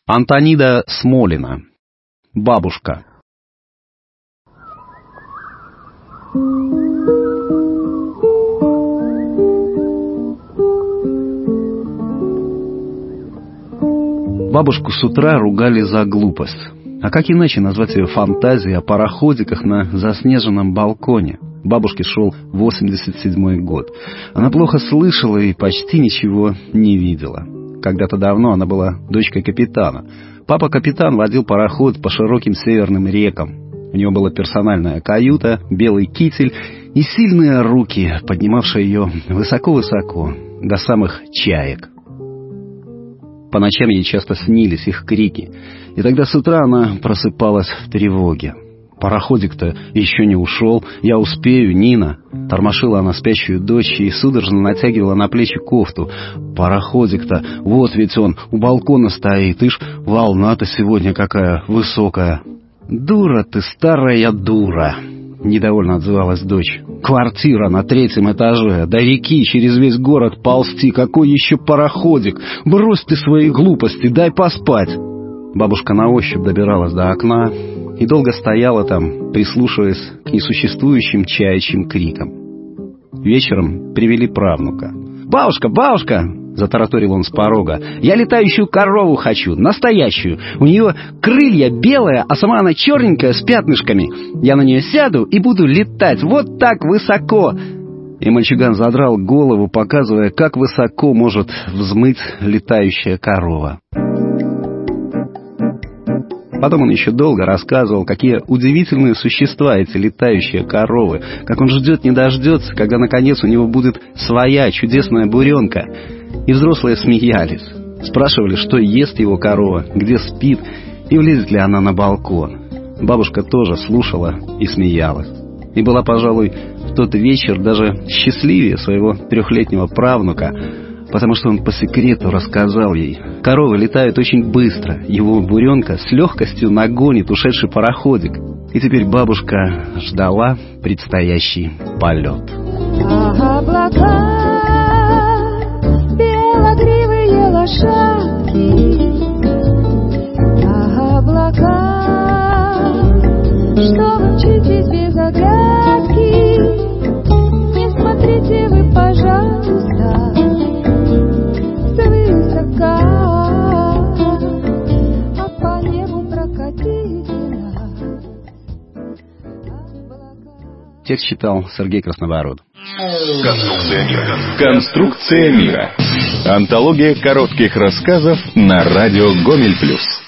Антонида Смолина. Бабушка. Бабушку с утра ругали за глупость. А как иначе назвать ее фантазией о пароходиках на заснеженном балконе? Бабушке шел 87-й год. Она плохо слышала и почти ничего не видела. Когда-то давно она была дочкой капитана. Папа-капитан водил пароход по широким северным рекам. У него была персональная каюта, белый китель и сильные руки, поднимавшие ее высоко-высоко, до самых чаек. По ночам ей часто снились их крики, и тогда с утра она просыпалась в тревоге. «Пароходик-то еще не ушел, я успею, Нина!» Тормошила она спящую дочь и судорожно натягивала на плечи кофту. «Пароходик-то, вот ведь он, у балкона стоит, ишь, волна-то сегодня какая высокая!» «Дура ты, старая дура!» — недовольно отзывалась дочь. «Квартира на 3-м этаже, до реки через весь город ползти, какой еще пароходик! Брось ты свои глупости, дай поспать!» Бабушка на ощупь добиралась до окна и долго стояла там, прислушиваясь к несуществующим чаячьим крикам. Вечером привели правнука. «Бабушка, бабушка!» — затараторил он с порога. «Я летающую корову хочу, настоящую. У нее крылья белые, а сама она черненькая с пятнышками. Я на нее сяду и буду летать вот так высоко!» И мальчуган задрал голову, показывая, как высоко может взмыть летающая корова. Потом он еще долго рассказывал, какие удивительные существа эти летающие коровы, как он ждет не дождется, когда наконец у него будет своя чудесная буренка. И взрослые смеялись, спрашивали, что ест его корова, где спит и влезет ли она на балкон. Бабушка тоже слушала и смеялась. И была, пожалуй, в тот вечер даже счастливее своего 3-летнего правнука, потому что он по секрету рассказал ей: коровы летают очень быстро, его буренка с легкостью нагонит ушедший пароходик. И теперь бабушка ждала предстоящий полет. Облака, белогривые лошадки, облака, что вы мчитесь без оглядки, не смотрите вы, пожалуйста, свысока, а по небу прокатите нас. Текст читал Сергей Красноворот. Конструкция мира. Антология коротких рассказов на радио Гомель+.